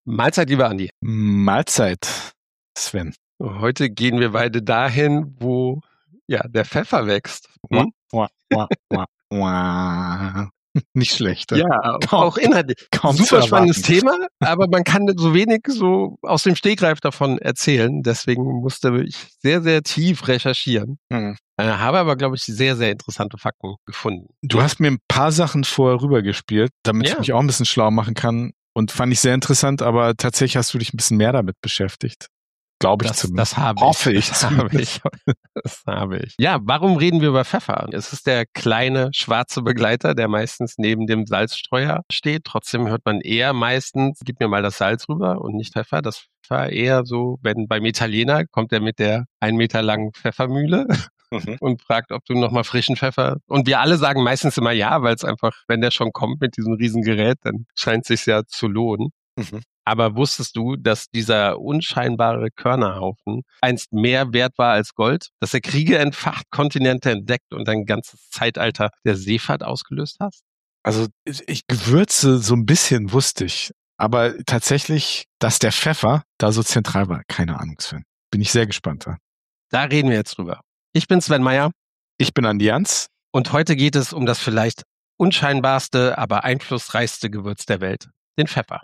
Mahlzeit, lieber Andi. Mahlzeit, Sven. Heute gehen wir beide dahin, wo der Pfeffer wächst. Nicht schlecht. Ja, auch inhaltlich. Super spannendes Thema, aber man kann so wenig so aus dem Stegreif davon erzählen. Deswegen musste ich sehr, sehr tief recherchieren. Habe aber, glaube ich, sehr, sehr interessante Fakten gefunden. Du hast mir ein paar Sachen vorher rübergespielt, damit ich mich auch ein bisschen schlau machen kann. Und fand ich sehr interessant, aber tatsächlich hast du dich ein bisschen mehr damit beschäftigt. Glaube ich zumindest. Das habe ich. Das habe ich. Ja, warum reden wir über Pfeffer? Es ist der kleine schwarze Begleiter, der meistens neben dem Salzstreuer steht. Trotzdem hört man eher meistens, gib mir mal das Salz rüber und nicht Pfeffer. Das Pfeffer eher so, wenn beim Italiener kommt er mit der 1 Meter langen Pfeffermühle und fragt, ob du nochmal frischen Pfeffer. Und wir alle sagen meistens immer ja, weil es einfach, wenn der schon kommt mit diesem riesen Gerät, dann scheint es sich ja zu lohnen. Aber wusstest du, dass dieser unscheinbare Körnerhaufen einst mehr wert war als Gold? Dass er Kriege entfacht, Kontinente entdeckt und ein ganzes Zeitalter der Seefahrt ausgelöst hat? Also Gewürze so ein bisschen wusste ich. Aber tatsächlich, dass der Pfeffer da so zentral war, keine Ahnung, Sven. Bin ich sehr gespannt. Da reden wir jetzt drüber. Ich bin Sven Meyer. Ich bin Andi Jans. Und heute geht es um das vielleicht unscheinbarste, aber einflussreichste Gewürz der Welt, den Pfeffer.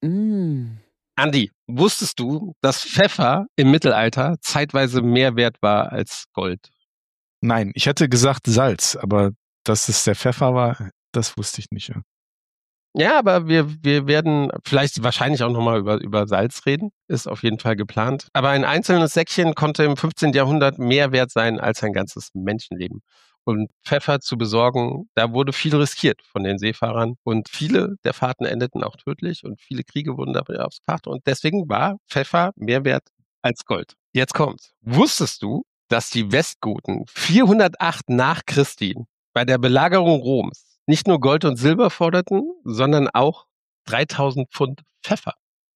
Andi, wusstest du, dass Pfeffer im Mittelalter zeitweise mehr wert war als Gold? Nein, ich hätte gesagt Salz, aber dass es der Pfeffer war, das wusste ich nicht. Ja, aber wir werden wahrscheinlich auch nochmal über Salz reden, ist auf jeden Fall geplant. Aber ein einzelnes Säckchen konnte im 15. Jahrhundert mehr wert sein als ein ganzes Menschenleben. Und Pfeffer zu besorgen, da wurde viel riskiert von den Seefahrern. Und viele der Fahrten endeten auch tödlich und viele Kriege wurden dabei aufs Karte. Und deswegen war Pfeffer mehr wert als Gold. Jetzt kommt's. Wusstest du, dass die Westgoten 408 nach Christi bei der Belagerung Roms nicht nur Gold und Silber forderten, sondern auch 3000 Pfund Pfeffer?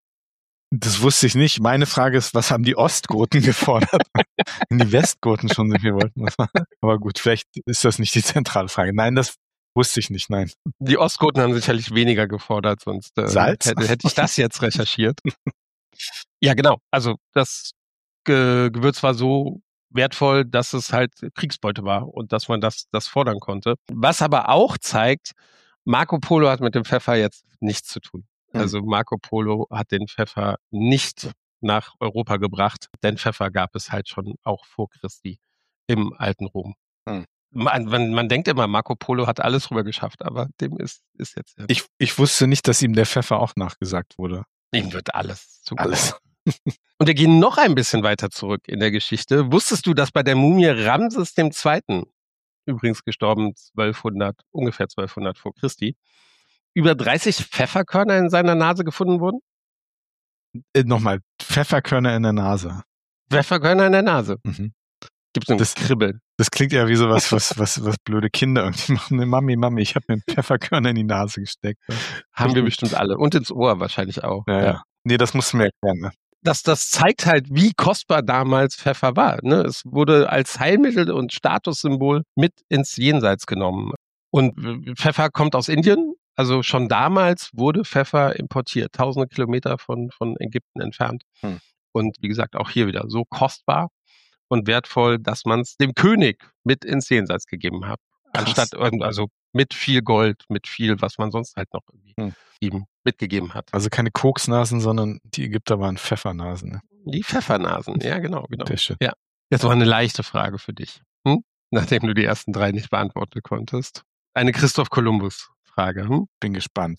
Das wusste ich nicht. Meine Frage ist, was haben die Ostgoten gefordert? Wenn die Westgoten schon so viel wollten. Aber gut, vielleicht ist das nicht die zentrale Frage. Nein, das wusste ich nicht, nein. Die Ostgoten haben sicherlich weniger gefordert, sonst Salz? Hätte ich das jetzt recherchiert. Ja, genau. Also das Gewürz war so wertvoll, dass es halt Kriegsbeute war und dass man das fordern konnte. Was aber auch zeigt, Marco Polo hat mit dem Pfeffer jetzt nichts zu tun. Also Marco Polo hat den Pfeffer nicht nach Europa gebracht, denn Pfeffer gab es halt schon auch vor Christi im alten Rom. Man denkt immer, Marco Polo hat alles rüber geschafft, aber dem ist jetzt... Ich wusste nicht, dass ihm der Pfeffer auch nachgesagt wurde. Ihm wird alles zugetraut. Alles. Und wir gehen noch ein bisschen weiter zurück in der Geschichte. Wusstest du, dass bei der Mumie Ramses II., übrigens gestorben ungefähr 1200 vor Christi, über 30 Pfefferkörner in seiner Nase gefunden wurden? Nochmal, Pfefferkörner in der Nase. Pfefferkörner in der Nase. Gibt es ein Kribbeln. Das klingt ja wie so was blöde Kinder irgendwie machen. Mami, ich habe mir einen Pfefferkörner in die Nase gesteckt. Haben wir bestimmt alle. Und ins Ohr wahrscheinlich auch. Ja. Nee, das musst du mir erklären. Ne? Das zeigt halt, wie kostbar damals Pfeffer war. Ne? Es wurde als Heilmittel und Statussymbol mit ins Jenseits genommen. Und Pfeffer kommt aus Indien. Also schon damals wurde Pfeffer importiert, tausende Kilometer von Ägypten entfernt. Und wie gesagt, auch hier wieder so kostbar und wertvoll, dass man es dem König mit ins Jenseits gegeben hat. Anstatt also mit viel Gold, mit viel, was man sonst halt noch irgendwie ihm mitgegeben hat. Also keine Koksnasen, sondern die Ägypter waren Pfeffernasen. Ne? Die Pfeffernasen, ja genau. Sehr schön. Ja. Jetzt noch eine leichte Frage für dich, nachdem du die ersten 3 nicht beantworten konntest. Eine Christoph Kolumbus-Frage. Bin gespannt.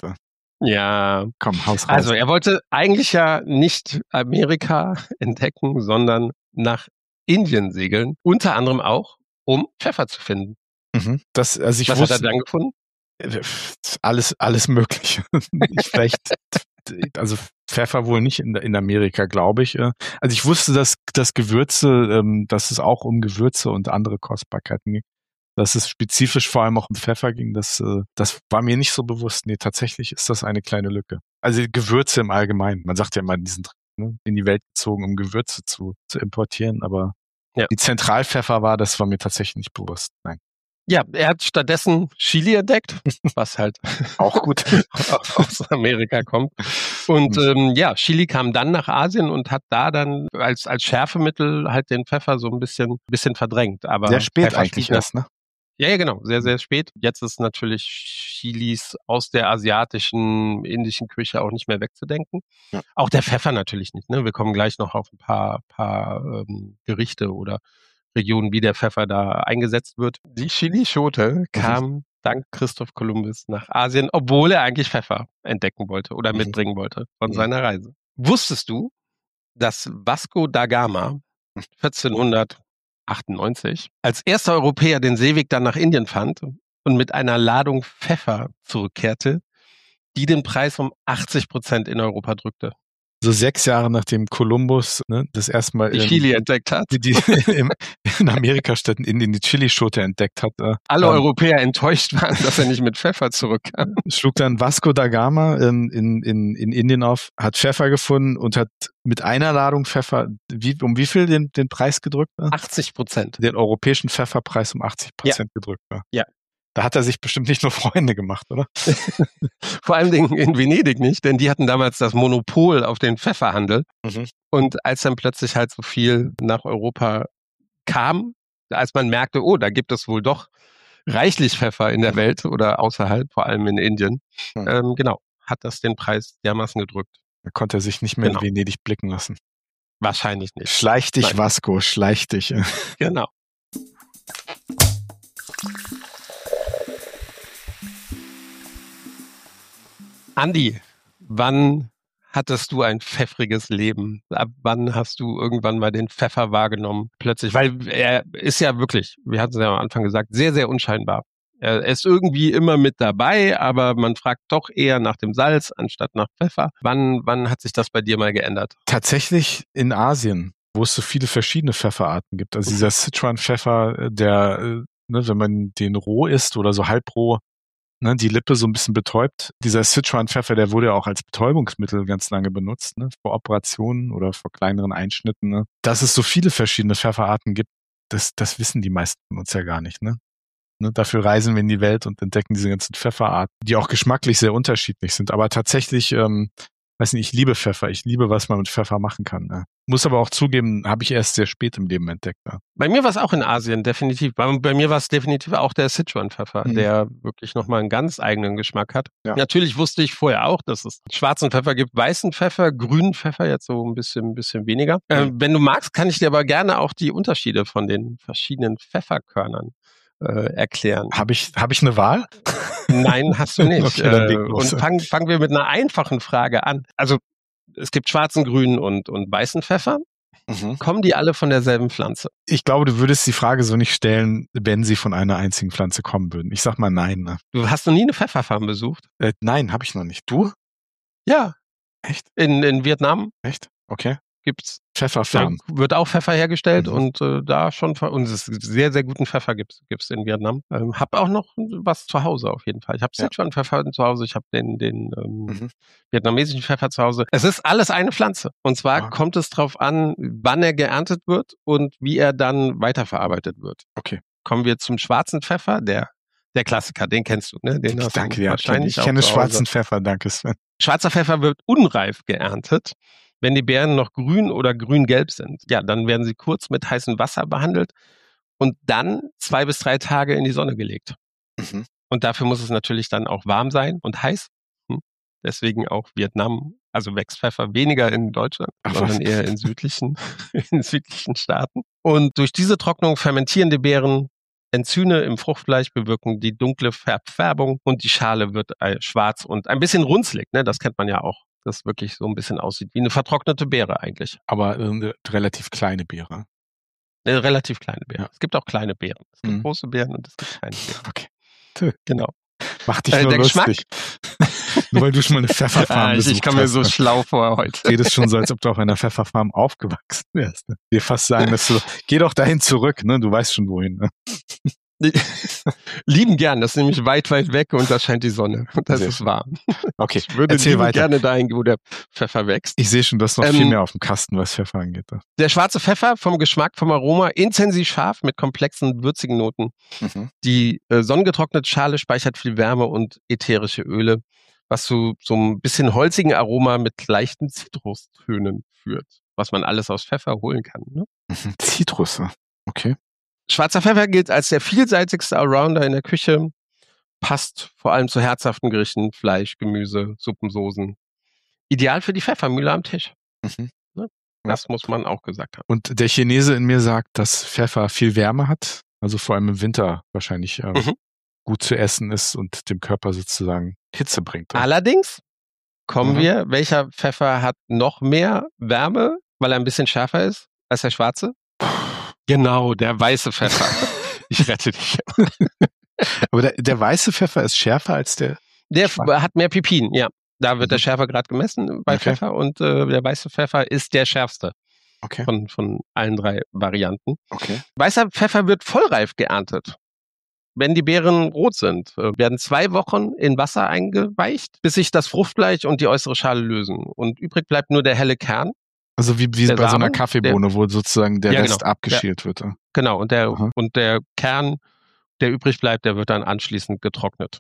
Ja. Komm, haus raus. Also er wollte eigentlich ja nicht Amerika entdecken, sondern nach Indien segeln. Unter anderem auch, um Pfeffer zu finden. Was hat er dann gefunden? Alles Mögliche. Also Pfeffer wohl nicht in Amerika, glaube ich. Also ich wusste, dass Gewürze, dass es auch um Gewürze und andere Kostbarkeiten ging. Dass es spezifisch vor allem auch um Pfeffer ging, das war mir nicht so bewusst. Nee, tatsächlich ist das eine kleine Lücke. Also Gewürze im Allgemeinen. Man sagt ja immer, die sind in die Welt gezogen, um Gewürze zu importieren, aber die Zentralpfeffer das war mir tatsächlich nicht bewusst. Nein. Ja, er hat stattdessen Chili entdeckt, was halt auch gut aus Amerika kommt. Und Chili kam dann nach Asien und hat da dann als Schärfemittel halt den Pfeffer so ein bisschen verdrängt. Aber sehr spät Pfeffer eigentlich erst, ne? Ja, genau, sehr, sehr spät. Jetzt ist natürlich Chilis aus der asiatischen, indischen Küche auch nicht mehr wegzudenken. Ja. Auch der Pfeffer natürlich nicht. Ne? Wir kommen gleich noch auf ein paar Gerichte oder Regionen, wie der Pfeffer da eingesetzt wird. Die Chilischote kam dank Christoph Kolumbus nach Asien, obwohl er eigentlich Pfeffer entdecken wollte oder mitbringen wollte von seiner Reise. Wusstest du, dass Vasco da Gama 1498 als erster Europäer den Seeweg dann nach Indien fand und mit einer Ladung Pfeffer zurückkehrte, die den Preis um 80% in Europa drückte? So 6 Jahre nachdem Kolumbus das erste Mal die Chili entdeckt hat. In Amerika statt in Indien die Chilischote entdeckt hat. Alle Europäer enttäuscht waren, dass er nicht mit Pfeffer zurückkam. Schlug dann Vasco da Gama in Indien auf, hat Pfeffer gefunden und hat mit einer Ladung Pfeffer um wie viel den Preis gedrückt? 80%. Den europäischen Pfefferpreis um 80% gedrückt. Ja. Da hat er sich bestimmt nicht nur Freunde gemacht, oder? Vor allen Dingen in Venedig nicht, denn die hatten damals das Monopol auf den Pfefferhandel. Und als dann plötzlich halt so viel nach Europa kam, als man merkte, oh, da gibt es wohl doch reichlich Pfeffer in der Welt oder außerhalb, vor allem in Indien, hat das den Preis dermaßen gedrückt. Da konnte er sich nicht mehr in Venedig blicken lassen. Wahrscheinlich nicht. Schleich dich, Vasco, schleich dich. Genau. Andi, wann hattest du ein pfeffriges Leben? Ab wann hast du irgendwann mal den Pfeffer wahrgenommen? Plötzlich, weil er ist ja wirklich, wir hatten es ja am Anfang gesagt, sehr, sehr unscheinbar. Er ist irgendwie immer mit dabei, aber man fragt doch eher nach dem Salz anstatt nach Pfeffer. Wann hat sich das bei dir mal geändert? Tatsächlich in Asien, wo es so viele verschiedene Pfefferarten gibt. Also dieser Sichuan-Pfeffer, der, wenn man den roh isst oder so halbroh, die Lippe so ein bisschen betäubt. Dieser Sichuan-Pfeffer, der wurde ja auch als Betäubungsmittel ganz lange benutzt, vor Operationen oder vor kleineren Einschnitten. Dass es so viele verschiedene Pfefferarten gibt, das wissen die meisten von uns ja gar nicht. Dafür reisen wir in die Welt und entdecken diese ganzen Pfefferarten, die auch geschmacklich sehr unterschiedlich sind. Aber tatsächlich, ich liebe Pfeffer. Ich liebe, was man mit Pfeffer machen kann. Muss aber auch zugeben, habe ich erst sehr spät im Leben entdeckt. Bei mir war es auch in Asien, definitiv. Bei mir war es definitiv auch der Sichuan-Pfeffer, der wirklich nochmal einen ganz eigenen Geschmack hat. Ja. Natürlich wusste ich vorher auch, dass es schwarzen Pfeffer gibt, weißen Pfeffer, grünen Pfeffer, jetzt so ein bisschen weniger. Wenn du magst, kann ich dir aber gerne auch die Unterschiede von den verschiedenen Pfefferkörnern erklären. Habe ich eine Wahl? Nein, hast du nicht. Okay, und fangen wir mit einer einfachen Frage an. Also es gibt schwarzen, grünen und weißen Pfeffer. Kommen die alle von derselben Pflanze? Ich glaube, du würdest die Frage so nicht stellen, wenn sie von einer einzigen Pflanze kommen würden. Ich sag mal nein. Du hast noch nie eine Pfefferfarm besucht? Nein, habe ich noch nicht. Du? Ja. Echt? In Vietnam? Echt? Okay. Gibt's Pfefferfarm. Da wird auch Pfeffer hergestellt und da schon, und es ist sehr, sehr guten Pfeffer gibt's in Vietnam. Hab auch noch was zu Hause auf jeden Fall. Ich habe Sichuan-Pfeffer zu Hause, ich habe den vietnamesischen Pfeffer zu Hause. Es ist alles eine Pflanze. Und zwar kommt es drauf an, wann er geerntet wird und wie er dann weiterverarbeitet wird. Okay. Kommen wir zum schwarzen Pfeffer, der Klassiker, den kennst du, ne? Den hast danke, du wahrscheinlich ich kenne schwarzen Pfeffer, danke Sven. Schwarzer Pfeffer wird unreif geerntet. Wenn die Beeren noch grün oder grün-gelb sind, dann werden sie kurz mit heißem Wasser behandelt und dann 2 bis 3 Tage in die Sonne gelegt. Und dafür muss es natürlich dann auch warm sein und heiß. Deswegen auch Vietnam, also wächst Pfeffer weniger in Deutschland, sondern eher in südlichen Staaten. Und durch diese Trocknung fermentieren die Beeren. Enzyme im Fruchtfleisch bewirken die dunkle Färbung und die Schale wird schwarz und ein bisschen runzlig. Ne? Das kennt man ja auch. Das wirklich so ein bisschen aussieht wie eine vertrocknete Beere eigentlich. Aber eine relativ kleine Beere. Eine relativ kleine Beere. Ja. Es gibt auch kleine Beeren. Es gibt große Beeren und es gibt kleine Beeren. Okay. Genau. Mach dich nur lustig. Nur weil du schon mal eine Pfefferfarm besucht hast. Ich komme mir so schlau vor heute. Du redest schon so, als ob du auf einer Pfefferfarm aufgewachsen wärst. Ne? Wir fast sagen, dass geh doch dahin zurück, ne? Du weißt schon wohin. Ne? Lieben gern, das ist nämlich weit, weit weg und da scheint die Sonne und das ist warm. Okay, ich würde gerne dahin, wo der Pfeffer wächst. Ich sehe schon, du hast noch viel mehr auf dem Kasten, was Pfeffer angeht. Der schwarze Pfeffer vom Geschmack, vom Aroma, intensiv scharf mit komplexen, würzigen Noten. Die sonnengetrocknete Schale speichert viel Wärme und ätherische Öle, was zu so ein bisschen holzigen Aroma mit leichten Zitrustönen führt, was man alles aus Pfeffer holen kann. Ne? Zitrus, okay. Schwarzer Pfeffer gilt als der vielseitigste Allrounder in der Küche, passt vor allem zu herzhaften Gerichten, Fleisch, Gemüse, Suppen, Soßen. Ideal für die Pfeffermühle am Tisch. Ne? Das muss man auch gesagt haben. Und der Chinese in mir sagt, dass Pfeffer viel Wärme hat, also vor allem im Winter wahrscheinlich gut zu essen ist und dem Körper sozusagen Hitze bringt. Allerdings kommen wir, welcher Pfeffer hat noch mehr Wärme, weil er ein bisschen schärfer ist als der schwarze? Genau, der weiße Pfeffer. Ich rette dich. Aber der weiße Pfeffer ist schärfer als der hat mehr Pipin, ja. Da wird der Schärfergrad gemessen bei Pfeffer und der weiße Pfeffer ist der schärfste von allen 3 Varianten. Weißer Pfeffer wird vollreif geerntet. Wenn die Beeren rot sind, werden 2 Wochen in Wasser eingeweicht, bis sich das Fruchtfleisch und die äußere Schale lösen. Und übrig bleibt nur der helle Kern. Also wie bei so einer Kaffeebohne, wo sozusagen der Rest abgeschält wird. Genau, und der Kern, der übrig bleibt, der wird dann anschließend getrocknet.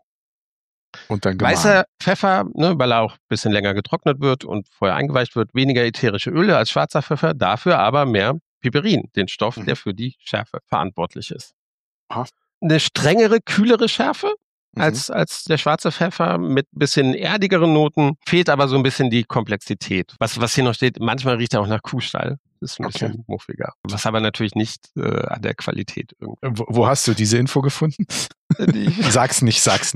Und dann gemahlen. Weißer Pfeffer, weil er auch ein bisschen länger getrocknet wird und vorher eingeweicht wird, weniger ätherische Öle als schwarzer Pfeffer, dafür aber mehr Piperin, den Stoff, der für die Schärfe verantwortlich ist. Eine strengere, kühlere Schärfe als der schwarze Pfeffer mit ein bisschen erdigeren Noten, fehlt aber so ein bisschen die Komplexität. Was hier noch steht, manchmal riecht er auch nach Kuhstall. Das ist ein bisschen muffiger. Was aber natürlich nicht an der Qualität irgendwie. Wo hast du diese Info gefunden? Sag's nicht. Sag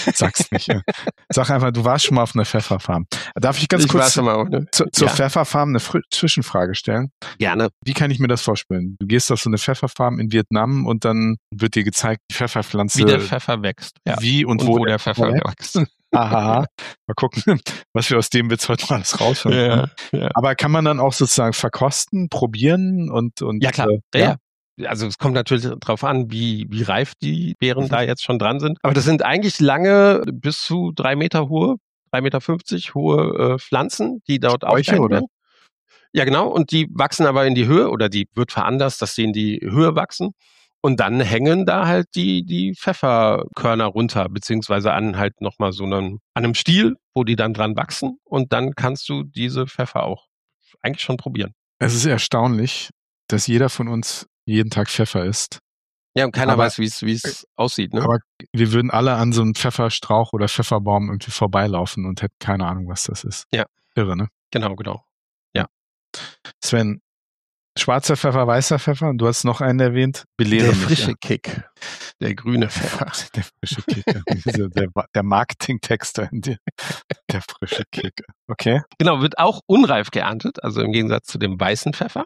einfach, du warst schon mal auf einer Pfefferfarm. Darf ich ganz kurz zur Pfefferfarm eine Zwischenfrage stellen? Gerne. Wie kann ich mir das vorstellen? Du gehst auf so eine Pfefferfarm in Vietnam und dann wird dir gezeigt, die Pfefferpflanze. Wie der Pfeffer wächst. Wie und wo der Pfeffer wächst. Aha. Mal gucken, was wir aus dem Witz heute mal alles rausholen. Ja. Aber kann man dann auch sozusagen verkosten, probieren und ja, klar. Ja. Also es kommt natürlich darauf an, wie reif die Beeren da jetzt schon dran sind. Aber das sind eigentlich lange, bis zu 3 Meter hohe, 3,50 Meter hohe Pflanzen, die dort aufgestellt werden. Ja, genau. Und die wachsen aber in die Höhe oder die wird veranlasst, dass sie in die Höhe wachsen. Und dann hängen da halt die Pfefferkörner runter, beziehungsweise an halt nochmal so an einem Stiel, wo die dann dran wachsen. Und dann kannst du diese Pfeffer auch eigentlich schon probieren. Es ist erstaunlich, dass jeder von uns jeden Tag Pfeffer isst. Ja, und keiner weiß, wie es aussieht. Ne? Aber wir würden alle an so einem Pfefferstrauch oder Pfefferbaum irgendwie vorbeilaufen und hätten keine Ahnung, was das ist. Ja. Irre, ne? Genau. Ja. Sven, schwarzer Pfeffer, weißer Pfeffer, und du hast noch einen erwähnt. Der frische Kick. Der grüne Pfeffer. Der frische Kick. Der Marketingtext in dir. Der frische Kick. Okay. Genau, wird auch unreif geerntet, also im Gegensatz zu dem weißen Pfeffer.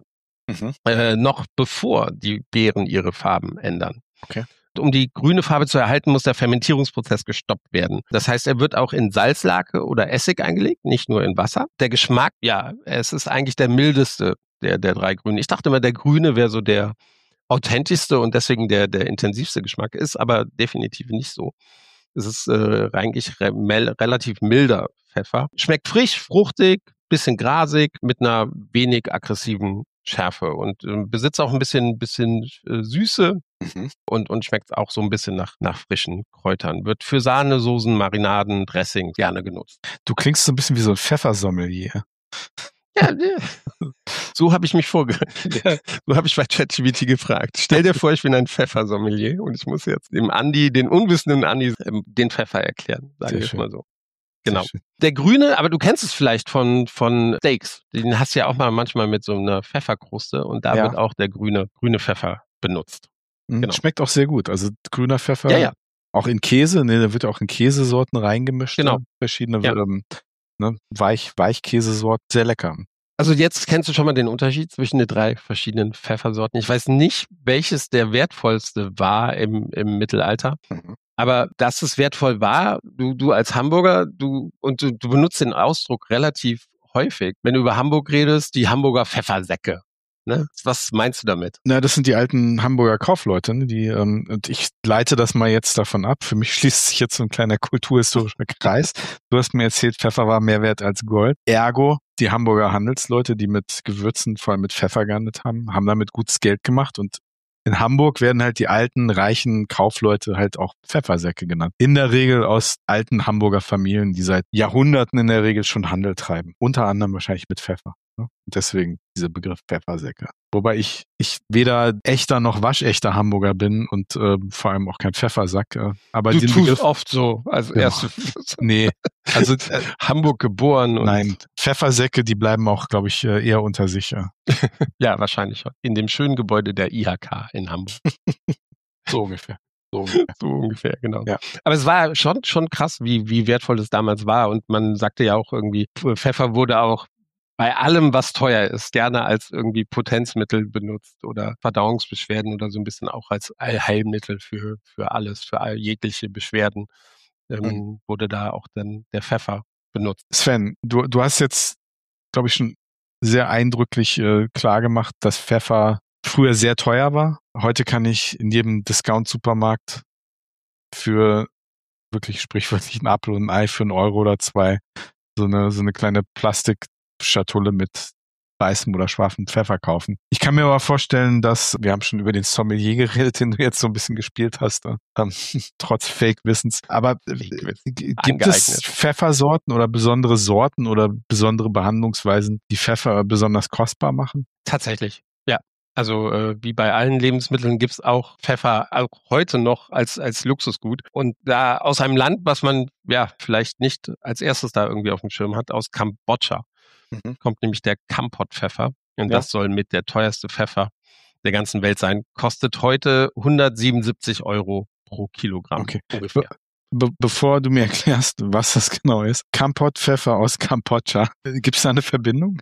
Noch bevor die Beeren ihre Farben ändern. Okay. Um die grüne Farbe zu erhalten, muss der Fermentierungsprozess gestoppt werden. Das heißt, er wird auch in Salzlake oder Essig eingelegt, nicht nur in Wasser. Der Geschmack, es ist eigentlich der mildeste der 3 Grünen. Ich dachte immer, der Grüne wäre so der authentischste und deswegen der intensivste Geschmack, ist aber definitiv nicht so. Es ist eigentlich relativ milder Pfeffer. Schmeckt frisch, fruchtig, bisschen grasig, mit einer wenig aggressiven Schärfe und besitzt auch ein bisschen Süße und schmeckt auch so ein bisschen nach frischen Kräutern. Wird für Sahnesoßen, Marinaden, Dressings gerne genutzt. Du klingst so ein bisschen wie so ein Pfeffersommelier. Ja, so habe ich mich so habe ich bei ChatGPT gefragt. Stell dir vor, ich bin ein Pfeffersommelier und ich muss jetzt dem unwissenden Andi, den Pfeffer erklären, sage ich mal so. Genau. Der grüne, aber du kennst es vielleicht von Steaks. Den hast du ja auch manchmal mit so einer Pfefferkruste und da wird auch der grüne Pfeffer benutzt. Genau. Schmeckt auch sehr gut. Also grüner Pfeffer, auch in Käse, da wird auch in Käsesorten reingemischt. Genau. Verschiedene Weichkäsesorten, sehr lecker. Also jetzt kennst du schon mal den Unterschied zwischen den 3 verschiedenen Pfeffersorten. Ich weiß nicht, welches der wertvollste war im Mittelalter. Aber dass es wertvoll war, du als Hamburger, du benutzt den Ausdruck relativ häufig. Wenn du über Hamburg redest, die Hamburger Pfeffersäcke. Ne? Was meinst du damit? Na, das sind die alten Hamburger Kaufleute, ne? Und ich leite das mal jetzt davon ab. Für mich schließt sich jetzt so ein kleiner kulturhistorischer Kreis. Du hast mir erzählt, Pfeffer war mehr wert als Gold. Ergo, die Hamburger Handelsleute, die mit Gewürzen, vor allem mit Pfeffer gehandelt haben, haben damit gutes Geld gemacht. Und in Hamburg werden halt die alten, reichen Kaufleute halt auch Pfeffersäcke genannt. In der Regel aus alten Hamburger Familien, die seit Jahrhunderten in der Regel schon Handel treiben. Unter anderem wahrscheinlich mit Pfeffer. Ne? Und deswegen dieser Begriff Pfeffersäcke. Wobei ich weder echter noch waschechter Hamburger bin und vor allem auch kein Pfeffersack. Aber du den tust Begriff, oft so, als erste nee, also Hamburg geboren. Und nein, Pfeffersäcke, die bleiben auch, glaube ich, eher unter sich. ja, wahrscheinlich schon. In dem schönen Gebäude der IHK in Hamburg. So ungefähr. So ungefähr, genau. Ja. Aber es war schon krass, wie wertvoll das damals war. Und man sagte ja auch irgendwie, Pfeffer wurde auch bei allem, was teuer ist, gerne als irgendwie Potenzmittel benutzt oder Verdauungsbeschwerden oder so ein bisschen auch als Allheilmittel für alles, für jegliche Beschwerden, wurde da auch dann der Pfeffer benutzt. Sven, du hast jetzt, glaube ich, schon sehr eindrücklich klar gemacht, dass Pfeffer früher sehr teuer war. Heute kann ich in jedem Discount-Supermarkt für wirklich sprichwörtlich einen Apfel und ein Ei für 1 Euro oder 2 so eine kleine Plastikschatulle mit weißem oder scharfem Pfeffer kaufen. Ich kann mir aber vorstellen, dass, wir haben schon über den Sommelier geredet, den du jetzt so ein bisschen gespielt hast, trotz Fake-Wissens. Aber gibt es Pfeffersorten oder besondere Sorten oder besondere Behandlungsweisen, die Pfeffer besonders kostbar machen? Tatsächlich, ja. Also wie bei allen Lebensmitteln gibt's auch Pfeffer auch heute noch als Luxusgut. Und da aus einem Land, was man ja vielleicht nicht als erstes da irgendwie auf dem Schirm hat, aus Kambodscha, kommt nämlich der Kampot-Pfeffer. Und das soll mit der teuerste Pfeffer der ganzen Welt sein. Kostet heute 177 Euro pro Kilogramm. Okay. Ungefähr. Bevor du mir erklärst, was das genau ist, Kampot-Pfeffer aus Kambodscha, gibt es da eine Verbindung?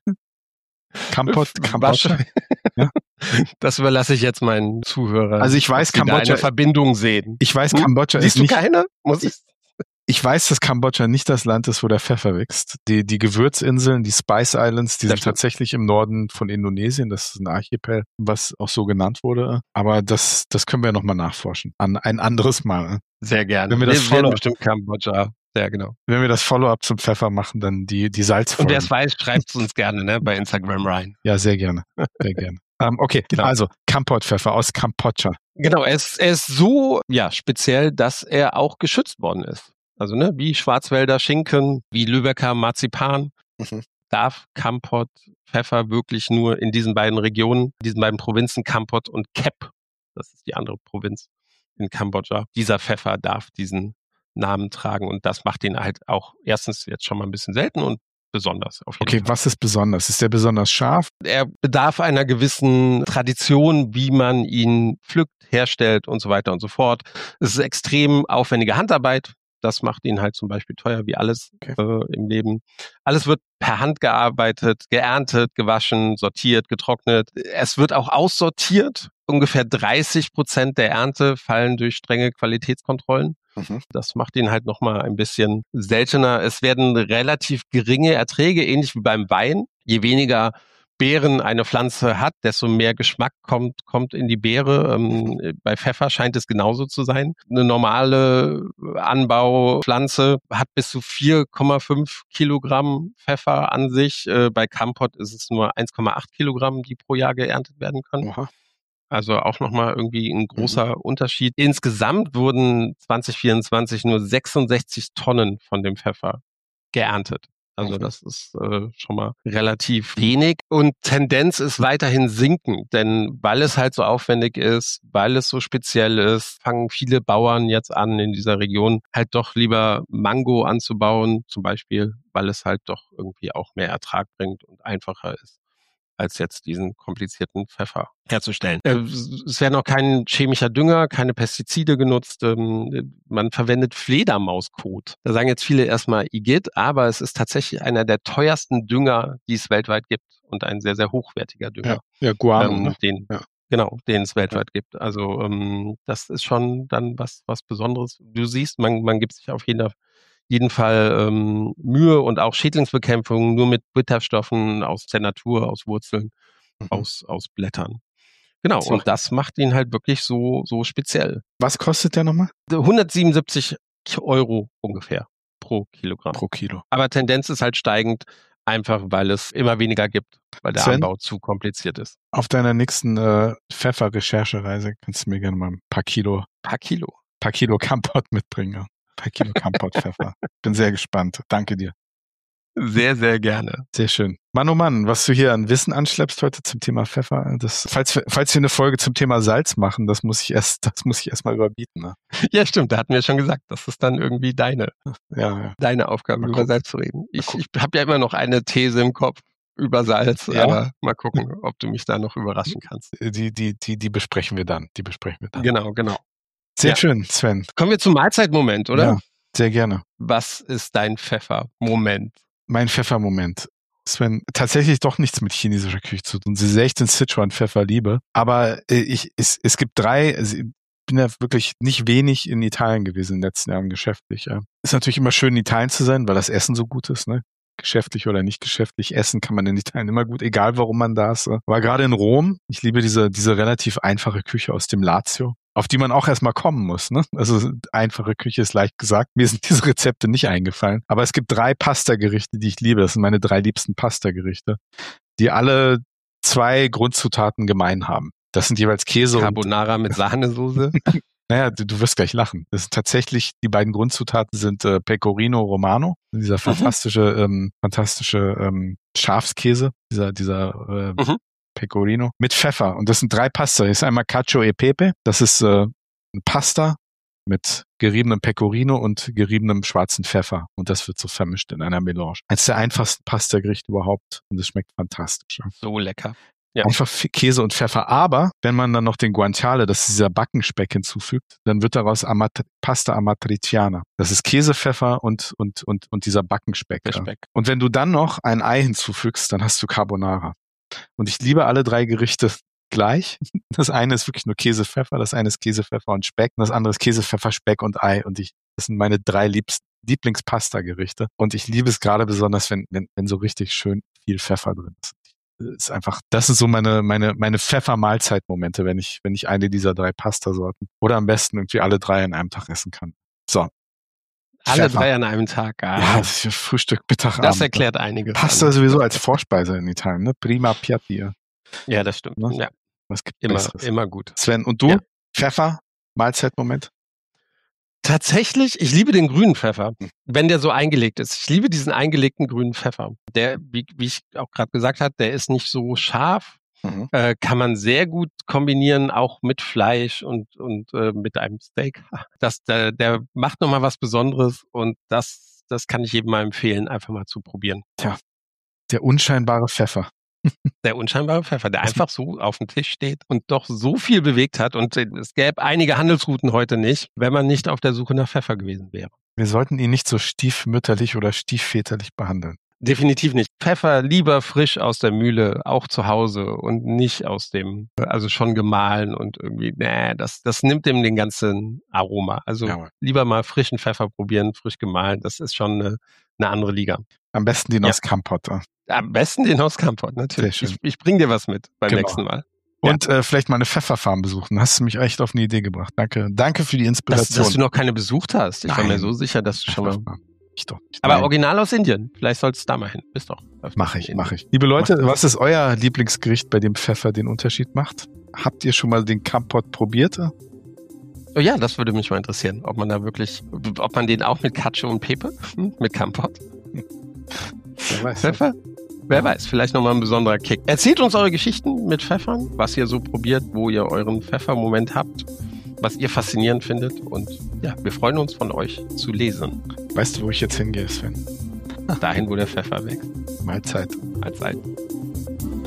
Kambodscha? Ja? Das überlasse ich jetzt meinen Zuhörern. Also ich weiß, Kambodscha eine Verbindung sehen. Ich weiß, Kambodscha Siehst ist nicht. Du keine? Ich weiß, dass Kambodscha nicht das Land ist, wo der Pfeffer wächst. Die Gewürzinseln, die Spice Islands, die sind tatsächlich im Norden von Indonesien. Das ist ein Archipel, was auch so genannt wurde. Aber das können wir nochmal nachforschen. Ein anderes Mal. Sehr gerne. Wenn wir das werden bestimmt Kambodscha. Ja, genau. Wenn wir das Follow-up zum Pfeffer machen, dann die Salzfolgen. Und wer es weiß, schreibt es uns gerne, ne, bei Instagram rein. Ja, sehr gerne. Sehr gerne. Okay, genau. Also Kampot-Pfeffer aus Kambodscha. Genau, er ist so speziell, dass er auch geschützt worden ist. Also wie Schwarzwälder Schinken, wie Lübecker Marzipan, darf Kampot Pfeffer wirklich nur in diesen beiden Regionen, diesen beiden Provinzen Kampot und Kep, das ist die andere Provinz in Kambodscha. Dieser Pfeffer darf diesen Namen tragen und das macht ihn halt auch erstens jetzt schon mal ein bisschen selten und besonders auf jeden Fall. Okay, was ist besonders? Ist der besonders scharf? Er bedarf einer gewissen Tradition, wie man ihn pflückt, herstellt und so weiter und so fort. Es ist extrem aufwendige Handarbeit. Das macht ihn halt zum Beispiel teuer, wie alles im Leben. Alles wird per Hand gearbeitet, geerntet, gewaschen, sortiert, getrocknet. Es wird auch aussortiert. Ungefähr 30% der Ernte fallen durch strenge Qualitätskontrollen. Das macht ihn halt nochmal ein bisschen seltener. Es werden relativ geringe Erträge, ähnlich wie beim Wein. Je weniger Beeren eine Pflanze hat, desto mehr Geschmack kommt in die Beere. Bei Pfeffer scheint es genauso zu sein. Eine normale Anbaupflanze hat bis zu 4,5 Kilogramm Pfeffer an sich. Bei Kampot ist es nur 1,8 Kilogramm, die pro Jahr geerntet werden können. Oha. Also auch nochmal irgendwie ein großer Unterschied. Insgesamt wurden 2024 nur 66 Tonnen von dem Pfeffer geerntet. Also das ist schon mal relativ wenig und Tendenz ist weiterhin sinkend, denn weil es halt so aufwendig ist, weil es so speziell ist, fangen viele Bauern jetzt an in dieser Region halt doch lieber Mango anzubauen, zum Beispiel, weil es halt doch irgendwie auch mehr Ertrag bringt und einfacher ist, als jetzt diesen komplizierten Pfeffer herzustellen. Es werden auch kein chemischer Dünger, keine Pestizide genutzt. Man verwendet Fledermauskot. Da sagen jetzt viele erstmal Igitt, aber es ist tatsächlich einer der teuersten Dünger, die es weltweit gibt und ein sehr, sehr hochwertiger Dünger. Ja, Guano. Den es weltweit gibt. Also das ist schon dann was Besonderes. Du siehst, man gibt sich auf jeden Fall Mühe und auch Schädlingsbekämpfung nur mit Bitterstoffen aus der Natur, aus Wurzeln. ausblättern. Genau, So. und das macht ihn halt wirklich so speziell. Was kostet der nochmal? 177 € ungefähr pro Kilogramm. Pro Kilo. Aber Tendenz ist halt steigend, einfach weil es immer weniger gibt, weil der Sven? Anbau zu kompliziert ist. Auf deiner nächsten Pfeffer-Recherchereise kannst du mir gerne mal ein paar Kilo Kampot mitbringen. Ja. Ein paar Kilo Kampot-Pfeffer. Bin sehr gespannt. Danke dir. Sehr, sehr gerne. Sehr schön. Mann, oh Mann, was du hier an Wissen anschleppst heute zum Thema Pfeffer. Falls wir eine Folge zum Thema Salz machen, das muss ich erst mal überbieten. Ne? Ja, stimmt, da hatten wir schon gesagt, das ist dann irgendwie deine Aufgabe, über Salz zu reden. Ich habe ja immer noch eine These im Kopf über Salz, aber mal gucken, ob du mich da noch überraschen kannst. Die besprechen wir dann. Genau. Sehr schön, Sven. Kommen wir zum Mahlzeitmoment, oder? Ja, sehr gerne. Was ist dein Pfeffermoment? Mein Pfeffermoment. Sven, tatsächlich doch nichts mit chinesischer Küche zu tun. So sehr ich den Sichuan-Pfeffer liebe. Aber es gibt 3, ich bin ja wirklich nicht wenig in Italien gewesen in den letzten Jahren geschäftlich. Ja. Ist natürlich immer schön, in Italien zu sein, weil das Essen so gut ist, ne? Geschäftlich oder nicht geschäftlich. Essen kann man in Italien immer gut, egal warum man da ist. Aber gerade in Rom, ich liebe diese relativ einfache Küche aus dem Lazio, auf die man auch erstmal kommen muss. Ne? Also einfache Küche ist leicht gesagt. Mir sind diese Rezepte nicht eingefallen. Aber es gibt 3 Pasta-Gerichte, die ich liebe. Das sind meine 3 liebsten Pasta-Gerichte, die alle 2 Grundzutaten gemein haben. Das sind jeweils Käse Carbonara mit Sahnesoße. Naja, du wirst gleich lachen. Das sind tatsächlich, die beiden Grundzutaten sind Pecorino Romano, dieser fantastische Schafskäse, dieser Pecorino, mit Pfeffer. Und das sind 3 Pasta. Das ist einmal Cacio e Pepe, das ist eine Pasta mit geriebenem Pecorino und geriebenem schwarzen Pfeffer. Und das wird so vermischt in einer Melange. Eines der einfachsten Pasta-Gerichte überhaupt. Und es schmeckt fantastisch. So lecker. Ja. Einfach Käse und Pfeffer. Aber wenn man dann noch den Guanciale, das ist dieser Backenspeck, hinzufügt, dann wird daraus Pasta Amatriciana. Das ist Käse, Pfeffer und dieser Backenspeck. Ja. Und wenn du dann noch ein Ei hinzufügst, dann hast du Carbonara. Und ich liebe alle 3 Gerichte gleich. Das eine ist wirklich nur Käse, Pfeffer, das eine ist Käse, Pfeffer und Speck und das andere ist Käse, Pfeffer, Speck und Ei. Und das sind meine 3 Lieblingspasta-Gerichte. Und ich liebe es gerade besonders, wenn so richtig schön viel Pfeffer drin ist. Ist einfach, das sind so meine Pfeffer-Mahlzeitmomente, wenn ich eine dieser 3 Pastasorten oder am besten irgendwie alle 3 an einem Tag essen kann. So. Alle 3 an einem Tag. Ja, das ist ja Frühstück, Mittag, Abend. Das erklärt einiges. Pasta sowieso als Vorspeise in Italien, ne? Prima piatti. Ja, das stimmt. Ne? Ja. Was gibt immer gut. Sven, und du? Ja. Pfeffer, Mahlzeitmoment? Tatsächlich, ich liebe den grünen Pfeffer, wenn der so eingelegt ist. Ich liebe diesen eingelegten grünen Pfeffer. Der, wie ich auch gerade gesagt habe, der ist nicht so scharf. Kann man sehr gut kombinieren, auch mit Fleisch und mit einem Steak. Der macht nochmal was Besonderes und das kann ich jedem mal empfehlen, einfach mal zu probieren. Tja, der unscheinbare Pfeffer. Der unscheinbare Pfeffer, der einfach so auf dem Tisch steht und doch so viel bewegt hat. Und es gäbe einige Handelsrouten heute nicht, wenn man nicht auf der Suche nach Pfeffer gewesen wäre. Wir sollten ihn nicht so stiefmütterlich oder stiefväterlich behandeln. Definitiv nicht. Pfeffer lieber frisch aus der Mühle, auch zu Hause und nicht also schon gemahlen und irgendwie, das nimmt dem den ganzen Aroma. Also lieber mal frischen Pfeffer probieren, frisch gemahlen, das ist schon eine andere Liga. Am besten den aus Kampot. Am besten den aus Kampot, natürlich. Ich bring dir was mit beim nächsten Mal. Und vielleicht mal eine Pfefferfarm besuchen. Hast du mich echt auf eine Idee gebracht. Danke für die Inspiration. Dass du noch keine besucht hast. Ich war mir so sicher, dass du schon mal... Ich doch nicht. Aber original aus Indien. Vielleicht sollst du da mal hin. Bist doch. Mach ich. Liebe Leute, was ist euer Lieblingsgericht, bei dem Pfeffer den Unterschied macht? Habt ihr schon mal den Kampot probiert? Oh ja, das würde mich mal interessieren. Ob man den auch mit Cacio und Pepe, mit Kampot? Wer weiß. Pfeffer? Wer weiß, vielleicht nochmal ein besonderer Kick. Erzählt uns eure Geschichten mit Pfeffern, was ihr so probiert, wo ihr euren Pfeffermoment habt, was ihr faszinierend findet. Und ja, wir freuen uns, von euch zu lesen. Weißt du, wo ich jetzt hingehe, Sven? Dahin, wo der Pfeffer wächst. Mahlzeit. Mahlzeit.